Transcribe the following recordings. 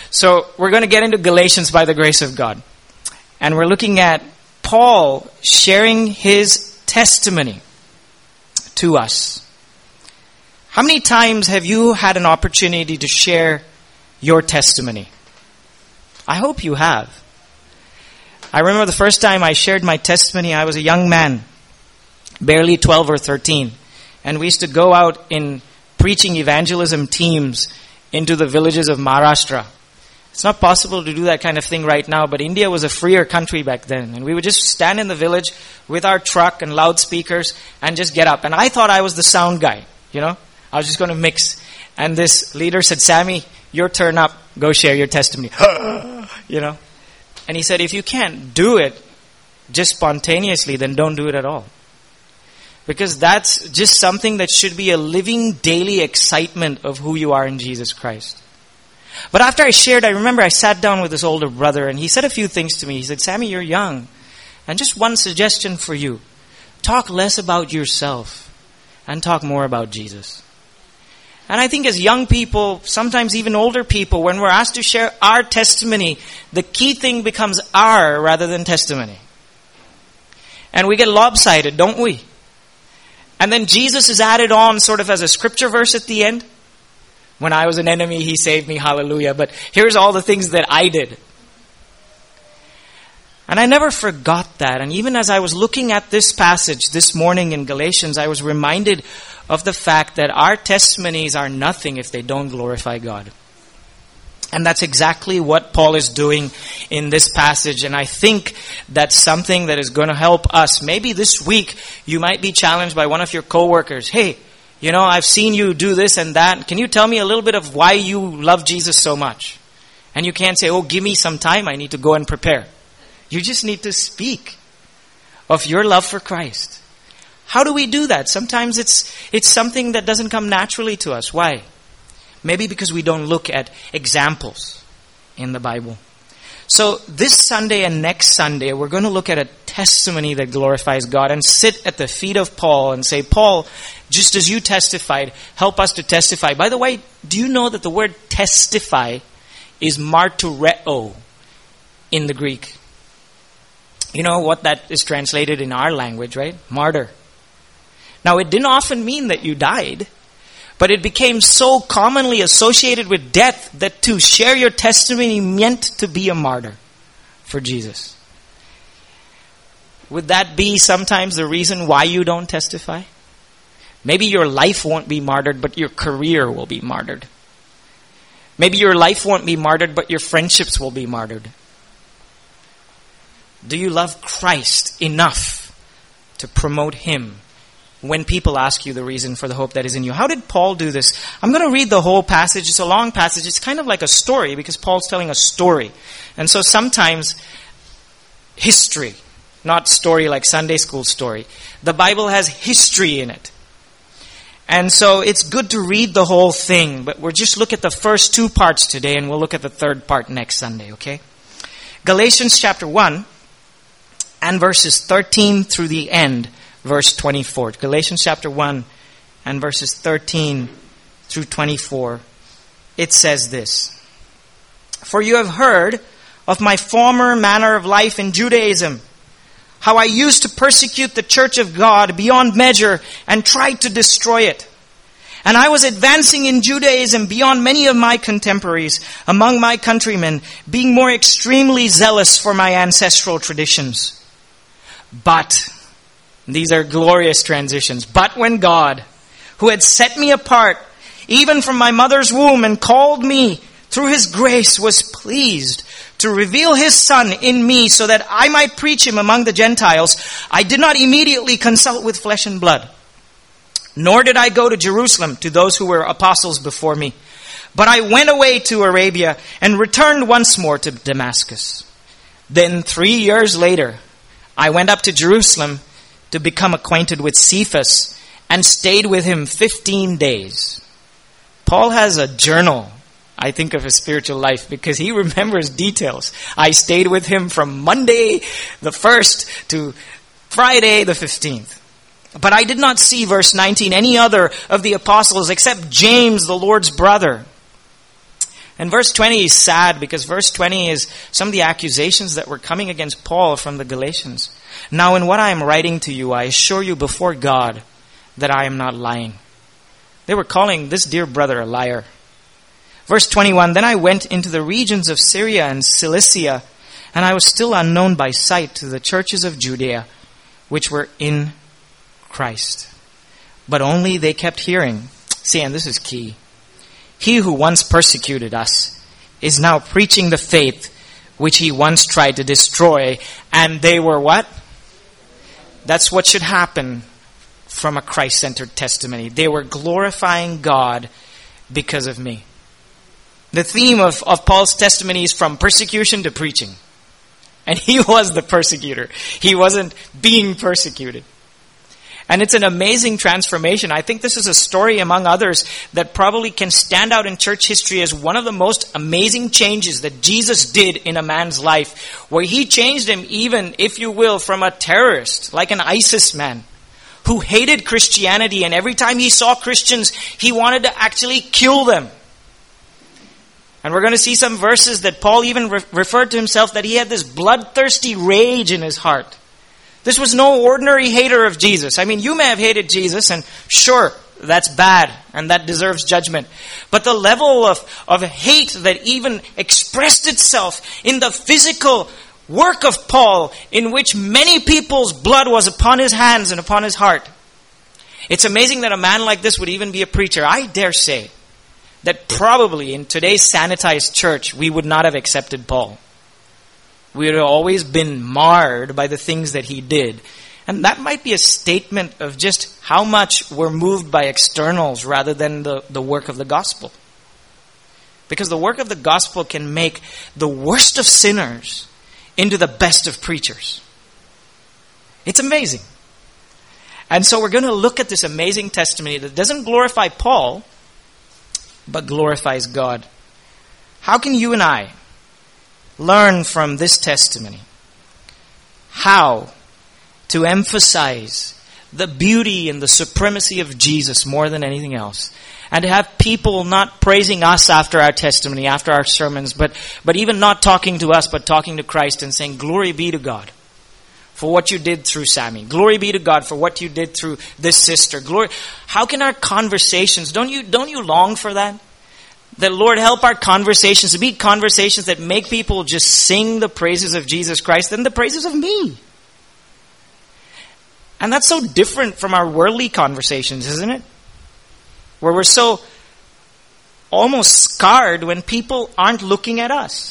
So we're going to get into Galatians by the grace of God. And we're looking at Paul sharing his testimony to us. How many times have you had an opportunity to share your testimony? I hope you have. I remember the first time I shared my testimony, I was a young man, barely 12 or 13. And we used to go out in preaching evangelism teams into the villages of Maharashtra. It's not possible to do that kind of thing right now, but India was a freer country back then. And we would just stand in the village with our truck and loudspeakers and just get up. And I thought I was the sound guy, I was just going to mix. And this leader said, Sammy, your turn up. Go share your testimony. And he said, if you can't do it just spontaneously, then don't do it at all. Because that's just something that should be a living daily excitement of who you are in Jesus Christ. But after I shared, I remember I sat down with this older brother and he said a few things to me. He said, Sammy, you're young. And just one suggestion for you. Talk less about yourself and talk more about Jesus. And I think as young people, sometimes even older people, when we're asked to share our testimony, the key thing becomes our rather than testimony. And we get lopsided, don't we? And then Jesus is added on sort of as a scripture verse at the end. When I was an enemy, he saved me, hallelujah. But here's all the things that I did. And I never forgot that. And even as I was looking at this passage this morning in Galatians, I was reminded of the fact that our testimonies are nothing if they don't glorify God. And that's exactly what Paul is doing in this passage. And I think that's something that is going to help us. Maybe this week you might be challenged by one of your coworkers. Hey, I've seen you do this and that. Can you tell me a little bit of why you love Jesus so much? And you can't say, give me some time. I need to go and prepare. You just need to speak of your love for Christ. How do we do that? Sometimes it's something that doesn't come naturally to us. Why? Maybe because we don't look at examples in the Bible. So this Sunday and next Sunday, we're going to look at a testimony that glorifies God and sit at the feet of Paul and say, Paul, just as you testified, help us to testify. By the way, do you know that the word testify is martyreo in the Greek? You know what that is translated in our language, right? Martyr. Now, it didn't often mean that you died, but it became so commonly associated with death that to share your testimony meant to be a martyr for Jesus. Would that be sometimes the reason why you don't testify? Maybe your life won't be martyred, but your career will be martyred. Maybe your life won't be martyred, but your friendships will be martyred. Do you love Christ enough to promote Him when people ask you the reason for the hope that is in you? How did Paul do this? I'm going to read the whole passage. It's a long passage. It's kind of like a story because Paul's telling a story. And so sometimes history, not story like Sunday school story. The Bible has history in it. And so it's good to read the whole thing, but we'll just look at the first two parts today and we'll look at the third part next Sunday, okay? Galatians chapter 1 and verses 13 through the end, verse 24. Galatians chapter 1 and verses 13 through 24. It says this: For you have heard of my former manner of life in Judaism, how I used to persecute the church of God beyond measure and tried to destroy it. And I was advancing in Judaism beyond many of my contemporaries among my countrymen, being more extremely zealous for my ancestral traditions. But, these are glorious transitions, but when God, who had set me apart, even from my mother's womb, and called me through His grace, was pleased to reveal His Son in me so that I might preach Him among the Gentiles, I did not immediately consult with flesh and blood. Nor did I go to Jerusalem to those who were apostles before me. But I went away to Arabia and returned once more to Damascus. Then 3 years later, I went up to Jerusalem to become acquainted with Cephas and stayed with him 15 days. Paul has a journal, I think, of his spiritual life because he remembers details. I stayed with him from Monday the 1st to Friday the 15th. But I did not see, verse 19, any other of the apostles except James, the Lord's brother. And verse 20 is sad because verse 20 is some of the accusations that were coming against Paul from the Galatians. Now in what I am writing to you, I assure you before God that I am not lying. They were calling this dear brother a liar. Verse 21, then I went into the regions of Syria and Cilicia, and I was still unknown by sight to the churches of Judea, which were in Christ. But only they kept hearing. See, and this is key. He who once persecuted us is now preaching the faith which he once tried to destroy. And they were what? That's what should happen from a Christ-centered testimony. They were glorifying God because of me. The theme of Paul's testimony is from persecution to preaching. And he was the persecutor. He wasn't being persecuted. And it's an amazing transformation. I think this is a story among others that probably can stand out in church history as one of the most amazing changes that Jesus did in a man's life, where he changed him even, if you will, from a terrorist, like an ISIS man, who hated Christianity, and every time he saw Christians, he wanted to actually kill them. And we're going to see some verses that Paul even referred to himself, that he had this bloodthirsty rage in his heart. This was no ordinary hater of Jesus. I mean, you may have hated Jesus, and sure, that's bad, and that deserves judgment. But the level of hate that even expressed itself in the physical work of Paul, in which many people's blood was upon his hands and upon his heart. It's amazing that a man like this would even be a preacher. I dare say that probably in today's sanitized church, we would not have accepted Paul. We would have always been marred by the things that he did. And that might be a statement of just how much we're moved by externals rather than the work of the gospel. Because the work of the gospel can make the worst of sinners into the best of preachers. It's amazing. And so we're going to look at this amazing testimony that doesn't glorify Paul, but glorifies God. How can you and I learn from this testimony how to emphasize the beauty and the supremacy of Jesus more than anything else? And to have people not praising us after our testimony, after our sermons, but even not talking to us, but talking to Christ and saying, glory be to God for what you did through Sammy. Glory be to God for what you did through this sister. Glory. How can our conversations, don't you long for that? That Lord help our conversations to be conversations that make people just sing the praises of Jesus Christ than the praises of me. And that's so different from our worldly conversations, isn't it? Where we're so almost scarred when people aren't looking at us.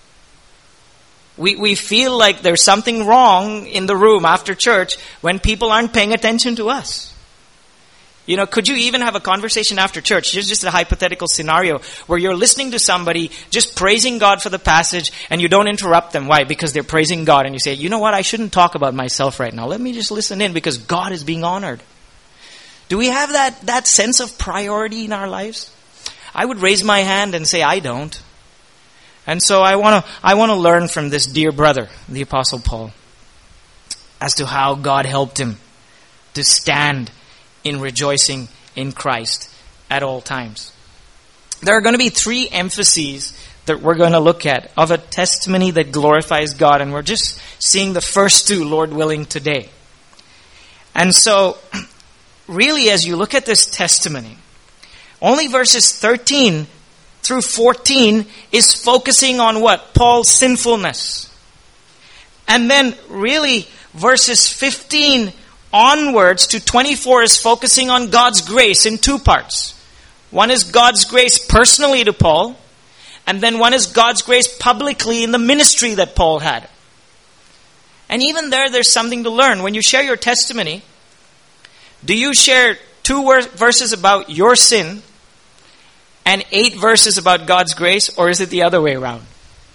We feel like there's something wrong in the room after church when people aren't paying attention to us. You know, could you even have a conversation after church? Here's just a hypothetical scenario where you're listening to somebody just praising God for the passage and you don't interrupt them. Why? Because they're praising God, and you say, you know what? I shouldn't talk about myself right now. Let me just listen in because God is being honored. Do we have that sense of priority in our lives? I would raise my hand and say, I don't. And so I want to learn from this dear brother, the Apostle Paul, as to how God helped him to stand in rejoicing in Christ at all times. There are going to be 3 emphases that we're going to look at of a testimony that glorifies God, and we're just seeing the first 2, Lord willing, today. And so, really, as you look at this testimony, only verses 13 through 14 is focusing on what? Paul's sinfulness. And then, really, verses 15 onwards to 24 is focusing on God's grace in 2 parts. One is God's grace personally to Paul, and then one is God's grace publicly in the ministry that Paul had. And even there's something to learn. When you share your testimony, do you share 2 verses about your sin and 8 verses about God's grace, or is it the other way around?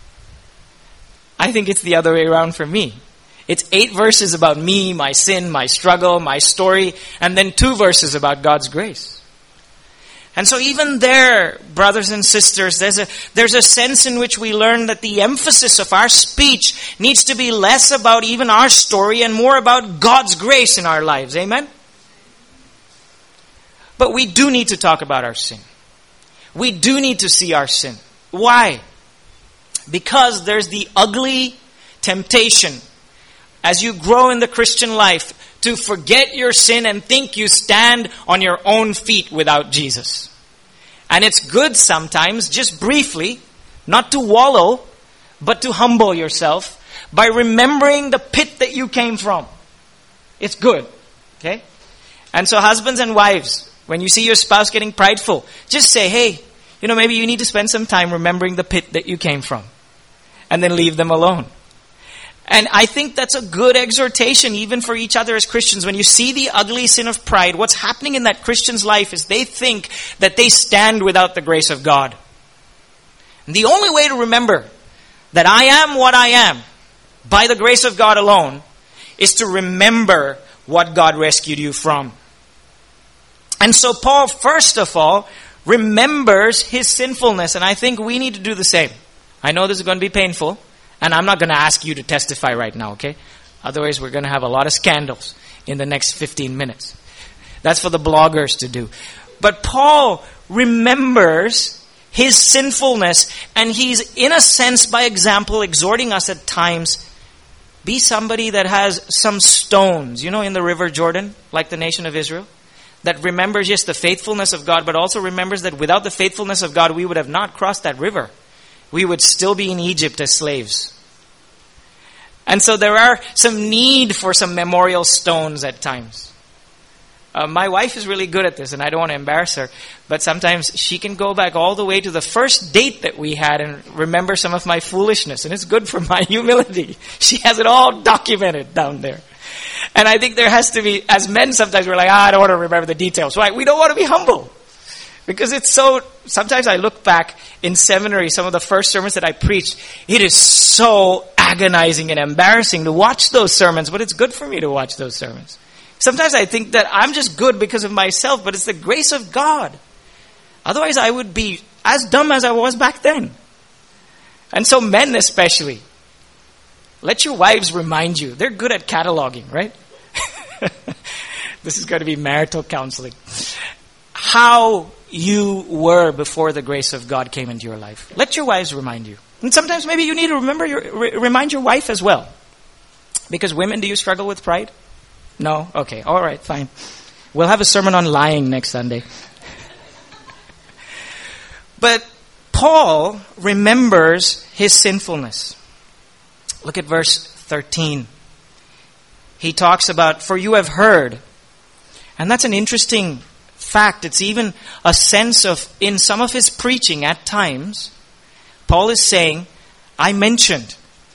I think it's the other way around for me. It's 8 verses about me, my sin, my struggle, my story, and then 2 verses about God's grace. And so even there, brothers and sisters, there's a sense in which we learn that the emphasis of our speech needs to be less about even our story and more about God's grace in our lives. Amen? But we do need to talk about our sin. We do need to see our sin. Why? Because there's the ugly temptation as you grow in the Christian life to forget your sin and think you stand on your own feet without Jesus. And it's good sometimes, just briefly, not to wallow, but to humble yourself by remembering the pit that you came from. It's good. Okay? And so husbands and wives, when you see your spouse getting prideful, just say, hey, maybe you need to spend some time remembering the pit that you came from. And then leave them alone. And I think that's a good exhortation even for each other as Christians. When you see the ugly sin of pride, what's happening in that Christian's life is they think that they stand without the grace of God. And the only way to remember that I am what I am by the grace of God alone is to remember what God rescued you from. And so Paul, first of all, remembers his sinfulness. And I think we need to do the same. I know this is going to be painful. And I'm not going to ask you to testify right now, okay? Otherwise, we're going to have a lot of scandals in the next 15 minutes. That's for the bloggers to do. But Paul remembers his sinfulness, and he's, in a sense, by example, exhorting us at times, be somebody that has some stones, in the river Jordan, like the nation of Israel, that remembers, yes, the faithfulness of God, but also remembers that without the faithfulness of God, we would have not crossed that river. We would still be in Egypt as slaves. And so there are some need for some memorial stones at times. My wife is really good at this, and I don't want to embarrass her, but sometimes she can go back all the way to the first date that we had and remember some of my foolishness, and it's good for my humility. She has it all documented down there. And I think there has to be, as men sometimes we're like, I don't want to remember the details. Right? We don't want to be humble. Because it's so, sometimes I look back in seminary, some of the first sermons that I preached, it is so agonizing and embarrassing to watch those sermons, but it's good for me to watch those sermons. Sometimes I think that I'm just good because of myself, but it's the grace of God. Otherwise I would be as dumb as I was back then. And so men especially, let your wives remind you. They're good at cataloging, right? This is going to be marital counseling. How you were before the grace of God came into your life. Let your wives remind you. And sometimes maybe you need to remind your wife as well. Because women, do you struggle with pride? No? Okay. All right. Fine. We'll have a sermon on lying next Sunday. But Paul remembers his sinfulness. Look at verse 13. He talks about, for you have heard. And that's an interesting fact. It's even a sense of, in some of his preaching at times, Paul is saying, I mentioned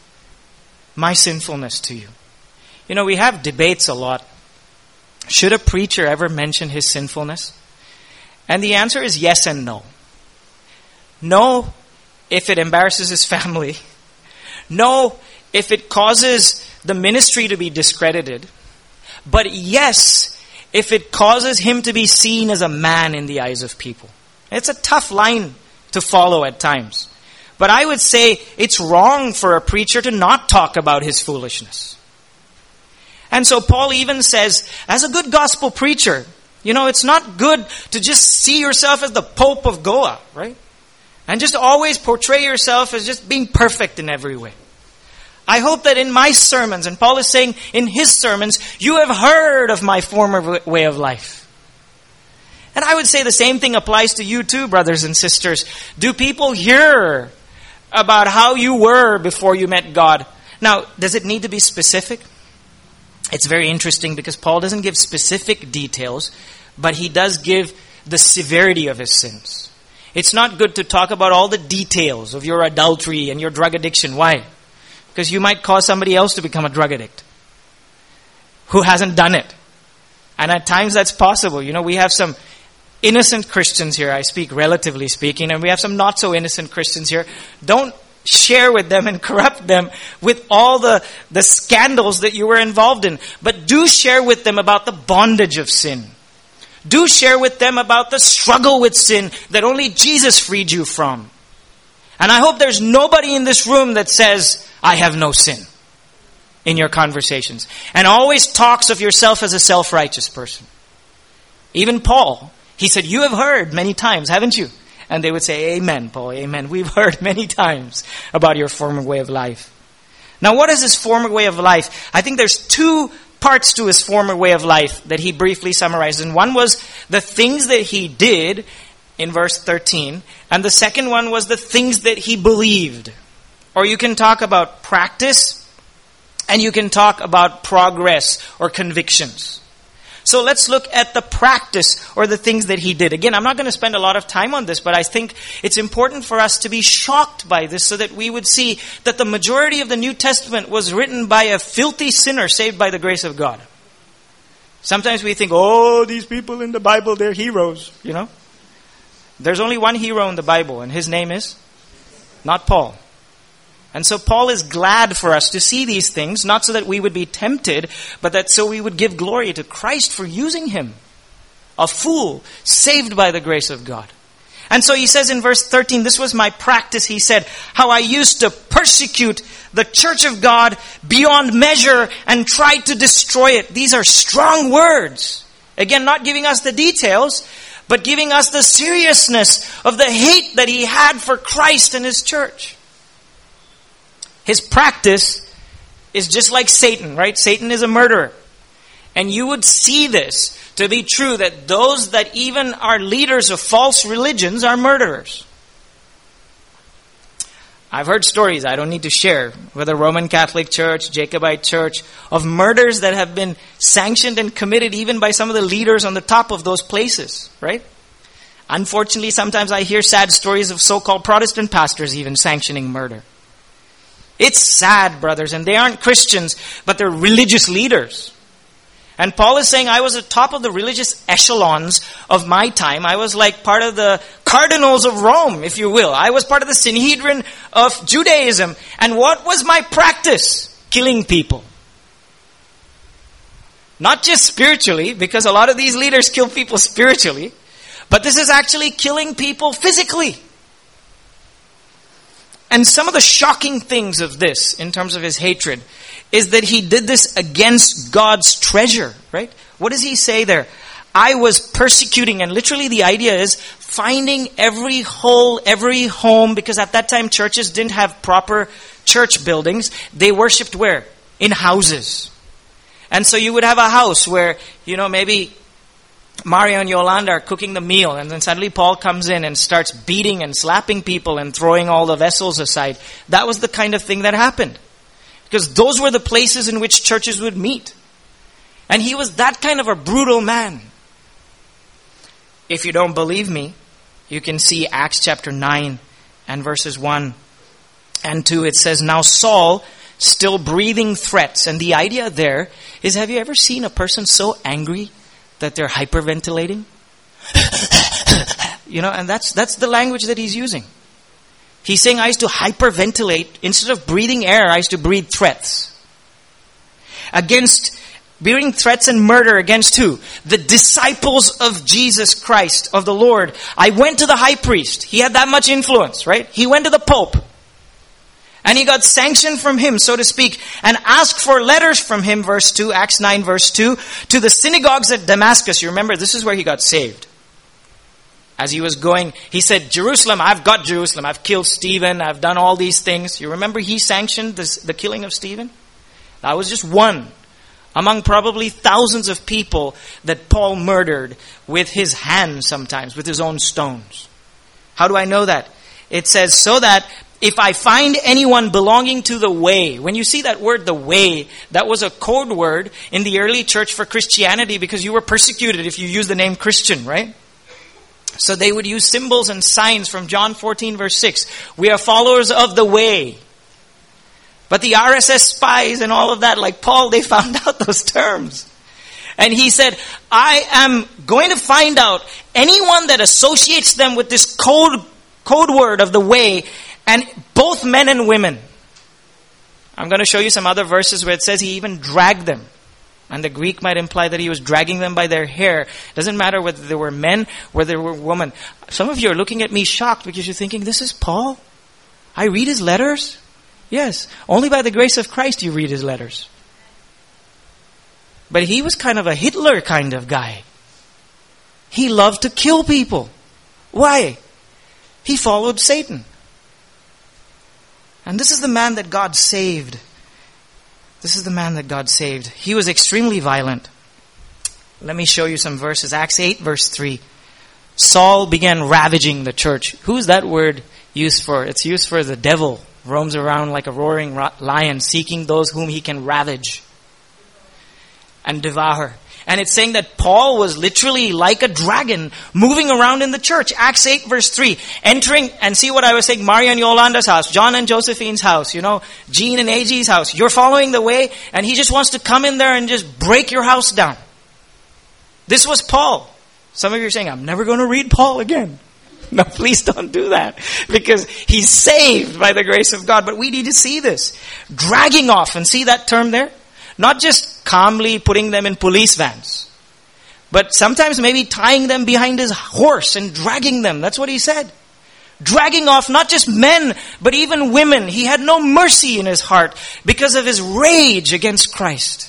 my sinfulness to you. We have debates a lot. Should a preacher ever mention his sinfulness? And the answer is yes and no. No, if it embarrasses his family. No, if it causes the ministry to be discredited. But yes, if it causes him to be seen as a man in the eyes of people. It's a tough line to follow at times. But I would say it's wrong for a preacher to not talk about his foolishness. And so Paul even says, as a good gospel preacher, it's not good to just see yourself as the Pope of Goa, right? And just always portray yourself as just being perfect in every way. I hope that in my sermons, and Paul is saying in his sermons, you have heard of my former way of life. And I would say the same thing applies to you too, brothers and sisters. Do people hear about how you were before you met God? Now, does it need to be specific? It's very interesting because Paul doesn't give specific details, but he does give the severity of his sins. It's not good to talk about all the details of your adultery and your drug addiction. Why? Because you might cause somebody else to become a drug addict who hasn't done it. And at times that's possible. We have some innocent Christians here, I speak relatively speaking, and we have some not so innocent Christians here. Don't share with them and corrupt them with all the scandals that you were involved in. But do share with them about the bondage of sin. Do share with them about the struggle with sin that only Jesus freed you from. And I hope there's nobody in this room that says, I have no sin in your conversations. And always talks of yourself as a self-righteous person. Even Paul, he said, you have heard many times, haven't you? And they would say, amen, Paul, amen. We've heard many times about your former way of life. Now, what is his former way of life? I think there's two parts to his former way of life that he briefly summarized. And one was the things that he did in verse 13. And the second one was the things that he believed. Or you can talk about practice, and you can talk about progress or convictions. So let's look at the practice or the things that he did. Again, I'm not going to spend a lot of time on this, but I think it's important for us to be shocked by this so that we would see that the majority of the New Testament was written by a filthy sinner saved by the grace of God. Sometimes we think, oh, these people in the Bible, they're heroes, you know. There's only one hero in the Bible, and his name is not Paul. And so Paul is glad for us to see these things, not so that we would be tempted, but that so we would give glory to Christ for using him. A fool, saved by the grace of God. And so he says in verse 13, this was my practice, he said, how I used to persecute the church of God beyond measure and tried to destroy it. These are strong words. Again, not giving us the details, but giving us the seriousness of the hate that he had for Christ and his church. His practice is just like Satan, right? Satan is a murderer. And you would see this to be true, that those that even are leaders of false religions are murderers. I've heard stories, I don't need to share, with the Roman Catholic Church, Jacobite Church, of murders that have been sanctioned and committed even by some of the leaders on the top of those places, right? Unfortunately, sometimes I hear sad stories of so-called Protestant pastors even sanctioning murder. It's sad, brothers, and they aren't Christians, but they're religious leaders. And Paul is saying, I was at top of the religious echelons of my time. I was like part of the cardinals of Rome, if you will. I was part of the Sanhedrin of Judaism. And what was my practice? Killing people. Not just spiritually, because a lot of these leaders kill people spiritually, but this is actually killing people physically. And some of the shocking things of this, in terms of his hatred, is that he did this against God's treasure, right? What does he say there? I was persecuting, and literally the idea is finding every hole, every home, because at that time churches didn't have proper church buildings. They worshipped where? In houses. And so you would have a house where, maybe Mario and Yolanda are cooking the meal, and then suddenly Paul comes in and starts beating and slapping people and throwing all the vessels aside. That was the kind of thing that happened. Because those were the places in which churches would meet. And he was that kind of a brutal man. If you don't believe me, you can see Acts chapter 9 and verses 1 and 2. It says, now Saul, still breathing threats. And the idea there is, have you ever seen a person so angry that they're hyperventilating? And that's the language that he's using. He's saying, I used to hyperventilate. Instead of breathing air, I used to breathe threats. Breathing threats and murder against who? The disciples of Jesus Christ, of the Lord. I went to the high priest. He had that much influence, right? He went to the Pope. And he got sanction from him, so to speak, and asked for letters from him, verse 2, Acts 9, verse 2, to the synagogues at Damascus. You remember, this is where he got saved. As he was going, he said, Jerusalem, I've got Jerusalem. I've killed Stephen. I've done all these things. You remember he sanctioned the killing of Stephen? That was just one among probably thousands of people that Paul murdered with his hands sometimes, with his own stones. How do I know that? It says, so that if I find anyone belonging to the way, when you see that word, the way, that was a code word in the early church for Christianity because you were persecuted if you used the name Christian, right? So they would use symbols and signs from John 14 verse 6. We are followers of the way. But the RSS spies and all of that, like Paul, they found out those terms. And he said, I am going to find out anyone that associates them with this code word of the way, and both men and women. I'm going to show you some other verses where it says he even dragged them. And the Greek might imply that he was dragging them by their hair. It doesn't matter whether they were men, whether they were women. Some of you are looking at me shocked because you're thinking, this is Paul? I read his letters? Yes. Only by the grace of Christ you read his letters. But he was kind of a Hitler kind of guy. He loved to kill people. Why? He followed Satan. And this is the man that God saved. This is the man that God saved. He was extremely violent. Let me show you some verses. Acts 8 verse 3. Saul began ravaging the church. Who's that word used for? It's used for the devil. Roams around like a roaring lion, seeking those whom he can ravage and devour. And it's saying that Paul was literally like a dragon moving around in the church. Acts 8 verse 3. Entering, and see what I was saying, Maria and Yolanda's house, John and Josephine's house, Jean and AG's house. You're following the way, and he just wants to come in there and just break your house down. This was Paul. Some of you are saying, I'm never going to read Paul again. No, please don't do that. Because he's saved by the grace of God. But we need to see this. Dragging off, and see that term there? Not just calmly putting them in police vans, but sometimes maybe tying them behind his horse and dragging them. That's what he said. Dragging off not just men, but even women. He had no mercy in his heart because of his rage against Christ.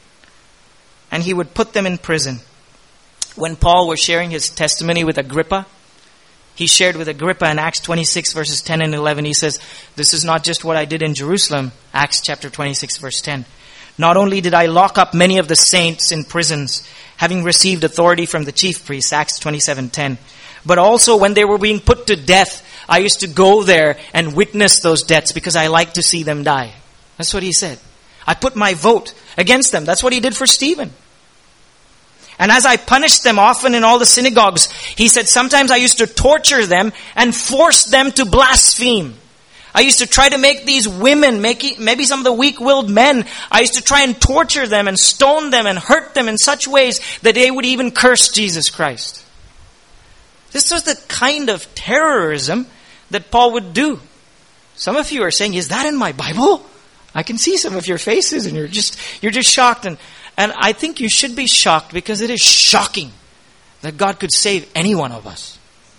And he would put them in prison. When Paul was sharing his testimony with Agrippa, he shared with Agrippa in Acts 26 verses 10 and 11. He says, this is not just what I did in Jerusalem. Acts chapter 26 verse 10. Not only did I lock up many of the saints in prisons, having received authority from the chief priests, Acts 27:10, but also when they were being put to death, I used to go there and witness those deaths because I like to see them die. That's what he said. I put my vote against them. That's what he did for Stephen. And as I punished them often in all the synagogues, he said, sometimes I used to torture them and force them to blaspheme. I used to try to make these women, maybe some of the weak-willed men, I used to try and torture them and stone them and hurt them in such ways that they would even curse Jesus Christ. This was the kind of terrorism that Paul would do. Some of you are saying, is that in my Bible? I can see some of your faces and you're just shocked. And I think you should be shocked because it is shocking that God could save any one of us.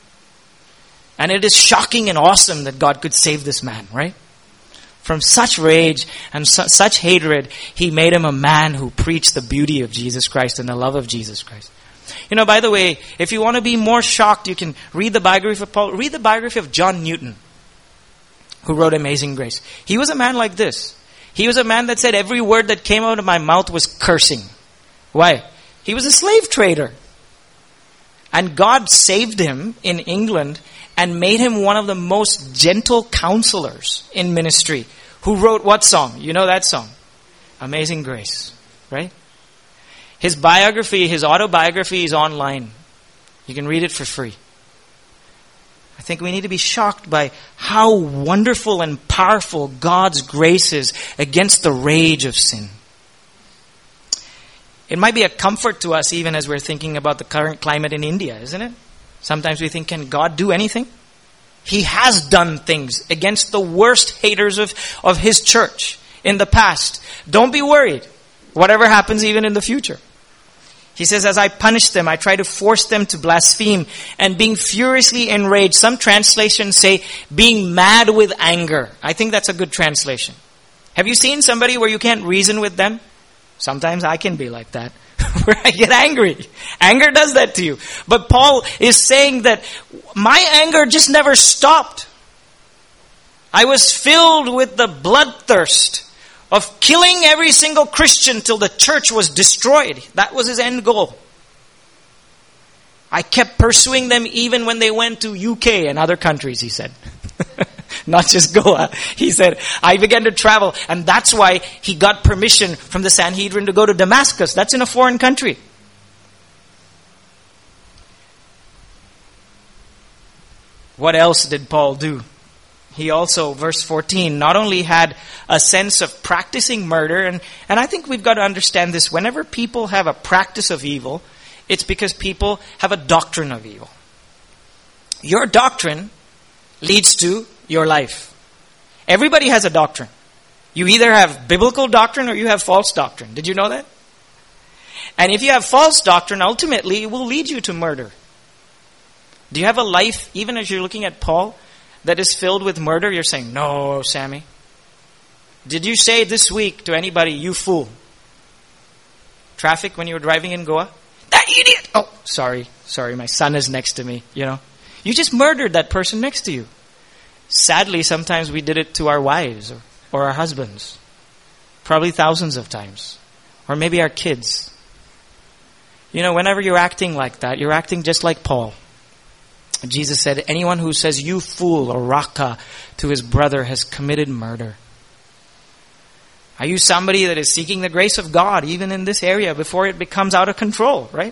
And it is shocking and awesome that God could save this man, right? From such rage and such hatred, he made him a man who preached the beauty of Jesus Christ and the love of Jesus Christ. By the way, if you want to be more shocked, you can read the biography of Paul. Read the biography of John Newton, who wrote Amazing Grace. He was a man like this. He was a man that said every word that came out of my mouth was cursing. Why? He was a slave trader. And God saved him in England and made him one of the most gentle counselors in ministry. Who wrote what song? You know that song? Amazing Grace, right? His biography, his autobiography is online. You can read it for free. I think we need to be shocked by how wonderful and powerful God's grace is against the rage of sin. It might be a comfort to us even as we're thinking about the current climate in India, isn't it? Sometimes we think, can God do anything? He has done things against the worst haters of His church in the past. Don't be worried. Whatever happens even in the future. He says, as I punish them, I try to force them to blaspheme and being furiously enraged. Some translations say being mad with anger. I think that's a good translation. Have you seen somebody where you can't reason with them? Sometimes I can be like that, where I get angry. Anger does that to you. But Paul is saying that my anger just never stopped. I was filled with the bloodthirst of killing every single Christian till the church was destroyed. That was his end goal. I kept pursuing them even when they went to UK and other countries, he said. Not just Goa. He said, I began to travel. And that's why he got permission from the Sanhedrin to go to Damascus. That's in a foreign country. What else did Paul do? He also, verse 14, not only had a sense of practicing murder, and I think we've got to understand this. Whenever people have a practice of evil, it's because people have a doctrine of evil. Your doctrine leads to your life. Everybody has a doctrine. You either have biblical doctrine or you have false doctrine. Did you know that? And if you have false doctrine, ultimately it will lead you to murder. Do you have a life, even as you're looking at Paul, that is filled with murder? You're saying, no, Sammy. Did you say this week to anybody, you fool? Traffic when you were driving in Goa? That idiot! Oh, sorry, my son is next to me, You You just murdered that person next to you. Sadly, sometimes we did it to our wives or our husbands. Probably thousands of times. Or maybe our kids. You know, whenever you're acting like that, you're acting just like Paul. Jesus said, anyone who says you fool or raka to his brother has committed murder. Are you somebody that is seeking the grace of God even in this area before it becomes out of control, right?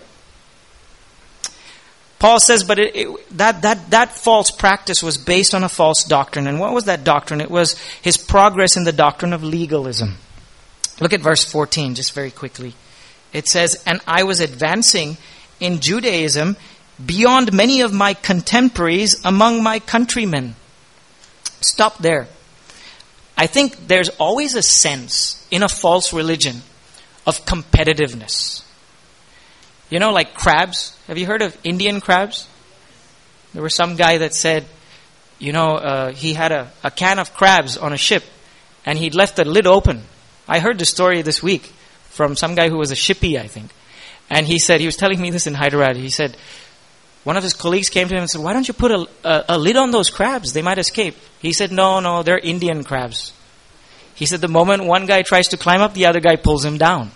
Paul says, but that false practice was based on a false doctrine. And what was that doctrine? It was his progress in the doctrine of legalism. Look at verse 14 just very quickly. It says, and I was advancing in Judaism beyond many of my contemporaries among my countrymen. Stop there. I think there's always a sense in a false religion of competitiveness. You know, like crabs. Have you heard of Indian crabs? There was some guy that said, he had a can of crabs on a ship and he'd left the lid open. I heard the story this week from some guy who was a shippy, I think. And he said, he was telling me this in Hyderabad. He said, one of his colleagues came to him and said, why don't you put a lid on those crabs? They might escape. He said, no, they're Indian crabs. He said, the moment one guy tries to climb up, the other guy pulls him down.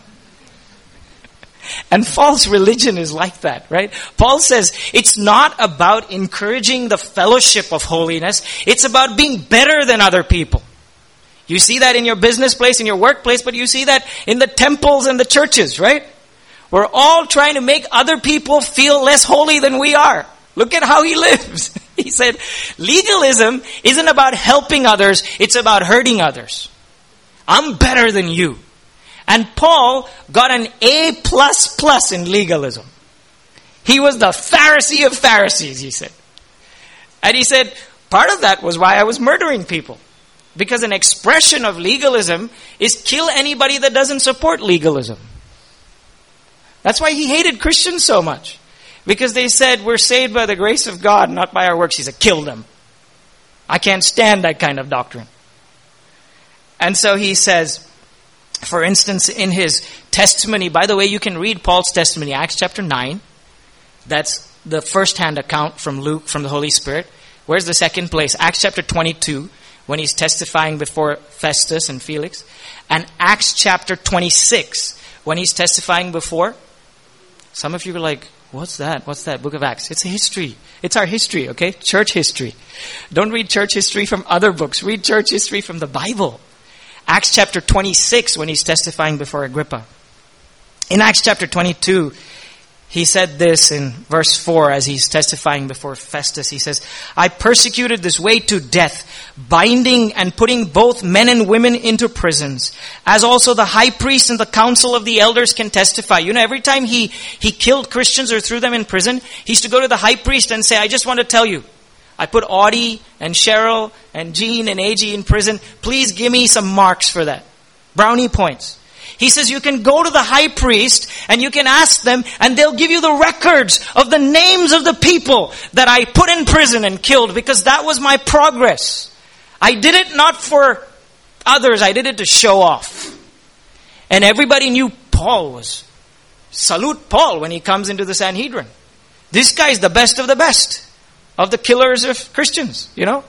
And false religion is like that, right? Paul says, it's not about encouraging the fellowship of holiness. It's about being better than other people. You see that in your business place, in your workplace, but you see that in the temples and the churches, right? We're all trying to make other people feel less holy than we are. Look at how he lives. He said, legalism isn't about helping others, it's about hurting others. I'm better than you. And Paul got an A++ in legalism. He was the Pharisee of Pharisees, he said. And he said, part of that was why I was murdering people. Because an expression of legalism is kill anybody that doesn't support legalism. That's why he hated Christians so much. Because they said, we're saved by the grace of God, not by our works. He said, kill them. I can't stand that kind of doctrine. And so he says, for instance, in his testimony, by the way, you can read Paul's testimony, Acts chapter 9. That's the first-hand account from Luke, from the Holy Spirit. Where's the second place? Acts chapter 22, when he's testifying before Festus and Felix. And Acts chapter 26, when he's testifying before. Some of you are like, what's that? What's that? Book of Acts. It's a history. It's our history, okay? Church history. Don't read church history from other books. Read church history from the Bible. Acts chapter 26, when he's testifying before Agrippa. In Acts chapter 22, he said this in verse 4 as he's testifying before Festus. He says, I persecuted this way to death, binding and putting both men and women into prisons, as also the high priest and the council of the elders can testify. You know, every time he killed Christians or threw them in prison, he used to go to the high priest and say, I just want to tell you, I put Audie and Cheryl and Jean and AG in prison. Please give me some marks for that. Brownie points. He says you can go to the high priest and you can ask them and they'll give you the records of the names of the people that I put in prison and killed because that was my progress. I did it not for others. I did it to show off. And everybody knew Paul was. Salute Paul when he comes into the Sanhedrin. This guy is the best of the best of the killers of Christians, you know.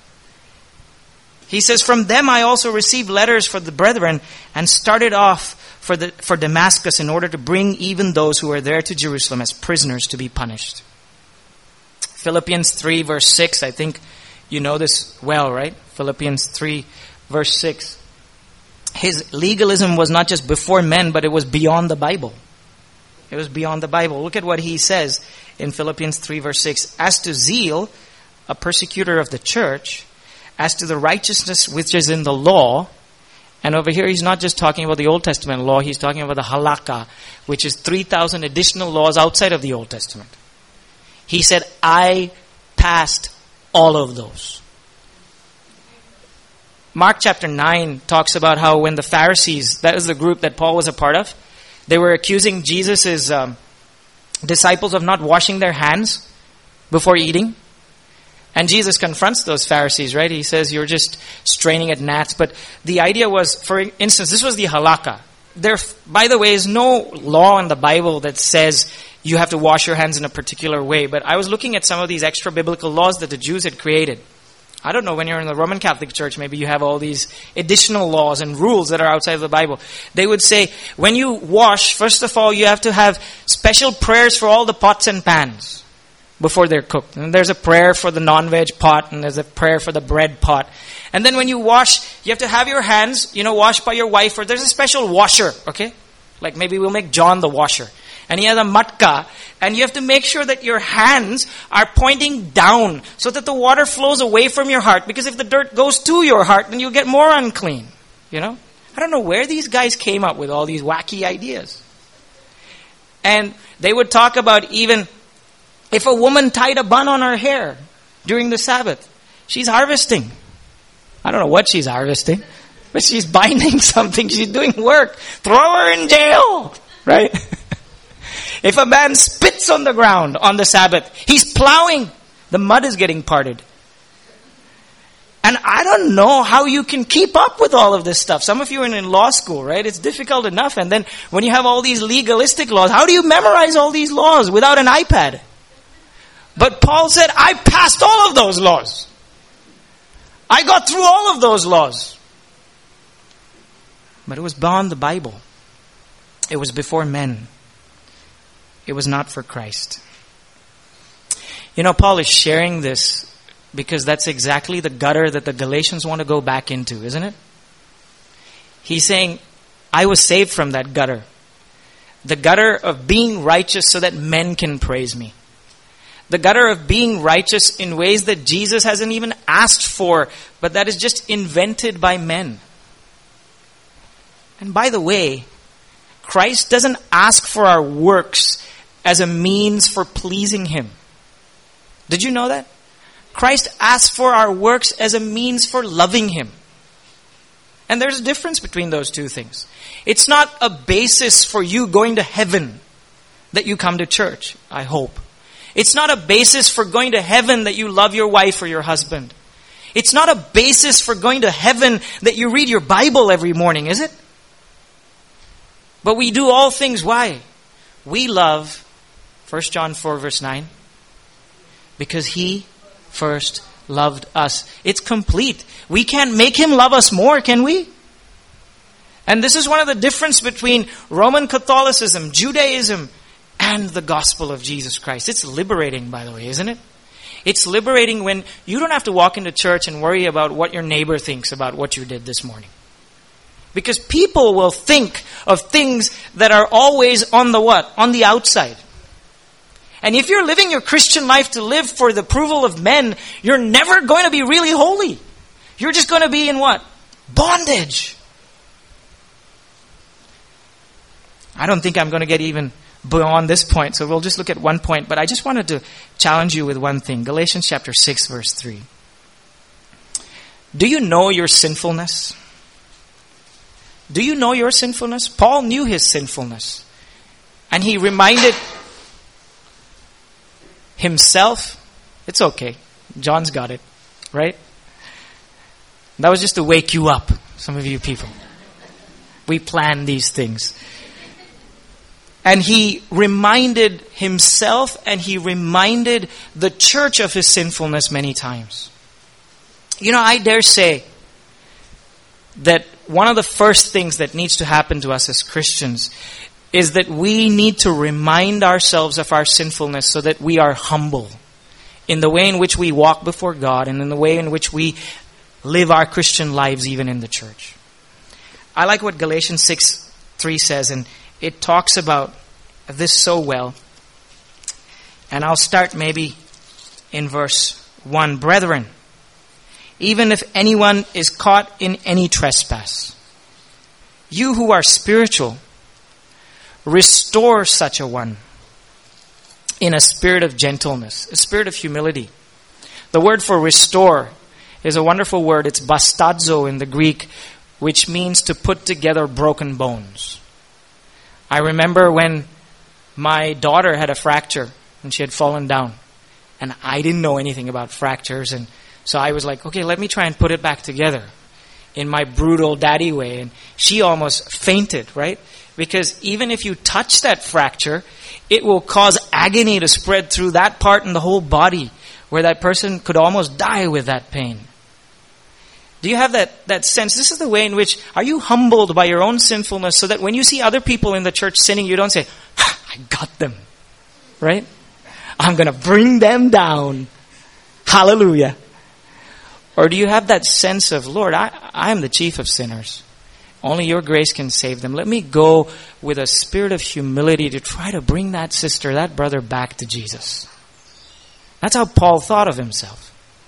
He says, from them I also received letters for the brethren and started off for Damascus in order to bring even those who are there to Jerusalem as prisoners to be punished. Philippians 3 verse 6, I think you know this well, right? Philippians 3 verse 6. His legalism was not just before men, but it was beyond the Bible. It was beyond the Bible. Look at what he says in Philippians 3 verse 6. As to zeal, a persecutor of the church, as to the righteousness which is in the law, and over here he's not just talking about the Old Testament law, he's talking about the halakha, which is 3,000 additional laws outside of the Old Testament. He said, I passed all of those. Mark chapter 9 talks about how when the Pharisees, that is the group that Paul was a part of, they were accusing Jesus' disciples of not washing their hands before eating. And Jesus confronts those Pharisees, right? He says, you're just straining at gnats. But the idea was, for instance, this was the halakha. There, by the way, is no law in the Bible that says you have to wash your hands in a particular way. But I was looking at some of these extra biblical laws that the Jews had created. I don't know, when you're in the Roman Catholic Church, maybe you have all these additional laws and rules that are outside of the Bible. They would say, when you wash, first of all, you have to have special prayers for all the pots and pans before they're cooked. And there's a prayer for the non-veg pot, and there's a prayer for the bread pot. And then when you wash, you have to have your hands, washed by your wife, or there's a special washer, okay? Like maybe we'll make John the washer. And he has a matka, and you have to make sure that your hands are pointing down so that the water flows away from your heart. Because if the dirt goes to your heart, then you'll get more unclean. I don't know where these guys came up with all these wacky ideas. And they would talk about even if a woman tied a bun on her hair during the Sabbath, she's harvesting. I don't know what she's harvesting, but she's binding something. She's doing work. Throw her in jail, right? If a man spits on the ground on the Sabbath, he's plowing. The mud is getting parted. And I don't know how you can keep up with all of this stuff. Some of you are in law school, right? It's difficult enough. And then when you have all these legalistic laws, how do you memorize all these laws without an iPad? But Paul said, I passed all of those laws. I got through all of those laws. But it was beyond the Bible. It was before men. It was not for Christ. Paul is sharing this because that's exactly the gutter that the Galatians want to go back into, isn't it? He's saying, I was saved from that gutter. The gutter of being righteous so that men can praise me. The gutter of being righteous in ways that Jesus hasn't even asked for, but that is just invented by men. And by the way, Christ doesn't ask for our works as a means for pleasing Him. Did you know that? Christ asks for our works as a means for loving Him. And there's a difference between those two things. It's not a basis for you going to heaven that you come to church, I hope. It's not a basis for going to heaven that you love your wife or your husband. It's not a basis for going to heaven that you read your Bible every morning, is it? But we do all things, why? We love 1 John 4 verse 9. Because He first loved us. It's complete. We can't make Him love us more, can we? And this is one of the difference between Roman Catholicism, Judaism, and the gospel of Jesus Christ. It's liberating, by the way, isn't it? It's liberating when you don't have to walk into church and worry about what your neighbor thinks about what you did this morning. Because people will think of things that are always on the what? On the outside. And if you're living your Christian life to live for the approval of men, you're never going to be really holy. You're just going to be in what? Bondage. I don't think I'm going to get even beyond this point, so we'll just look at one point. But I just wanted to challenge you with one thing. Galatians chapter 6, verse 3. Do you know your sinfulness? Do you know your sinfulness? Paul knew his sinfulness. And he reminded himself, it's okay. John's got it, right? That was just to wake you up, some of you people. We plan these things. And he reminded himself and he reminded the church of his sinfulness many times. I dare say that one of the first things that needs to happen to us as Christians is that we need to remind ourselves of our sinfulness so that we are humble in the way in which we walk before God and in the way in which we live our Christian lives even in the church. I like what Galatians 6:3 says, and it talks about this so well. And I'll start maybe in verse 1. Brethren, even if anyone is caught in any trespass, you who are spiritual, restore such a one in a spirit of gentleness, a spirit of humility. The word for restore is a wonderful word. It's bastadzo in the Greek, which means to put together broken bones. I remember when my daughter had a fracture and she had fallen down. And I didn't know anything about fractures. And so I was like, okay, let me try and put it back together in my brutal daddy way. And she almost fainted, right? Because even if you touch that fracture, it will cause agony to spread through that part in the whole body, where that person could almost die with that pain. Do you have that sense? This is the way in which, are you humbled by your own sinfulness so that when you see other people in the church sinning, you don't say, I got them. Right? I'm going to bring them down. Hallelujah. Or do you have that sense of, Lord, I am the chief of sinners. Only your grace can save them. Let me go with a spirit of humility to try to bring that sister, that brother back to Jesus. That's how Paul thought of himself.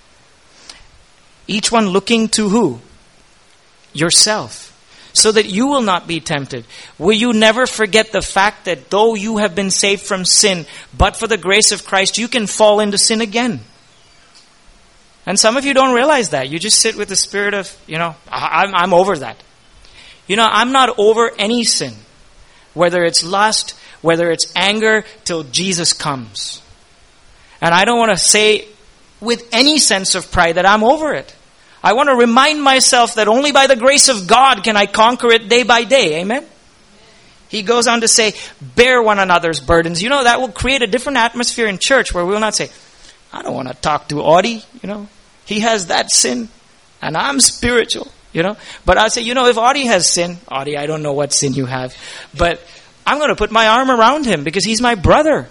Each one looking to who? Yourself. So that you will not be tempted. Will you never forget the fact that though you have been saved from sin, but for the grace of Christ, you can fall into sin again. And some of you don't realize that. You just sit with the spirit of, I'm over that. I'm not over any sin. Whether it's lust, whether it's anger, till Jesus comes. And I don't want to say with any sense of pride that I'm over it. I want to remind myself that only by the grace of God can I conquer it day by day. Amen? He goes on to say, bear one another's burdens. That will create a different atmosphere in church where we will not say, I don't want to talk to Audie, He has that sin and I'm spiritual, But I'll say, if Audie has sin, Audie, I don't know what sin you have, but I'm going to put my arm around him because he's my brother.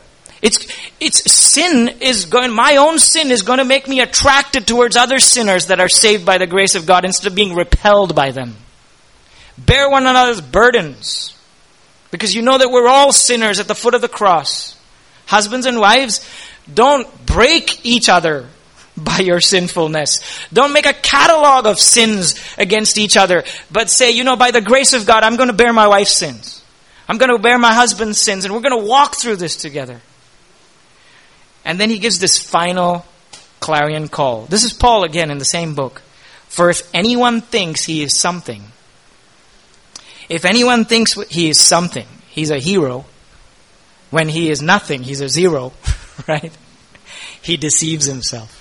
My own sin is going to make me attracted towards other sinners that are saved by the grace of God instead of being repelled by them. Bear one another's burdens because you know that we're all sinners at the foot of the cross. Husbands and wives, don't break each other by your sinfulness. Don't make a catalog of sins against each other, but say, by the grace of God, I'm going to bear my wife's sins. I'm going to bear my husband's sins, and we're going to walk through this together. And then he gives this final clarion call. This is Paul again in the same book. For if anyone thinks he is something, if anyone thinks he is something, he's a hero. When he is nothing, he's a zero, right? He deceives himself.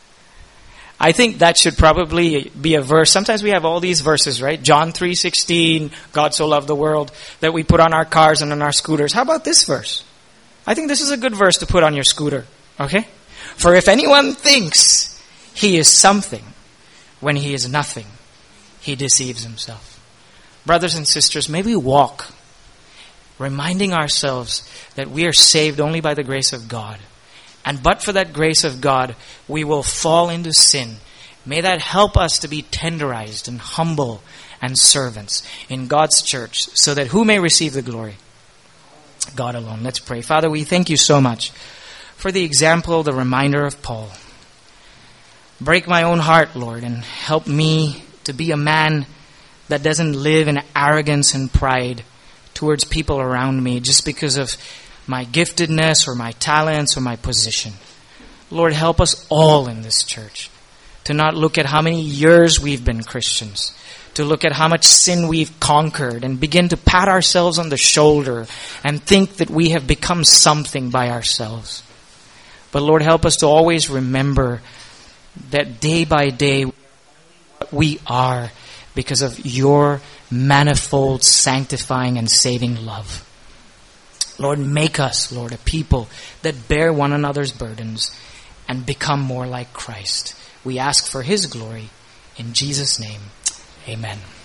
I think that should probably be a verse. Sometimes we have all these verses, right? John 3:16, God so loved the world, that we put on our cars and on our scooters. How about this verse? I think this is a good verse to put on your scooter, okay? For if anyone thinks he is something, when he is nothing, he deceives himself. Brothers and sisters, may we walk, reminding ourselves that we are saved only by the grace of God. And but for that grace of God, we will fall into sin. May that help us to be tenderized and humble and servants in God's church, so that who may receive the glory? God alone. Let's pray. Father, we thank you so much for the example, the reminder of Paul. Break my own heart, Lord, and help me to be a man that doesn't live in arrogance and pride towards people around me just because of my giftedness or my talents or my position. Lord, help us all in this church to not look at how many years we've been Christians, to look at how much sin we've conquered and begin to pat ourselves on the shoulder and think that we have become something by ourselves. But Lord, help us to always remember that day by day we are because of your manifold sanctifying and saving love. Lord, make us, Lord, a people that bear one another's burdens and become more like Christ. We ask for His glory. In Jesus' name, amen.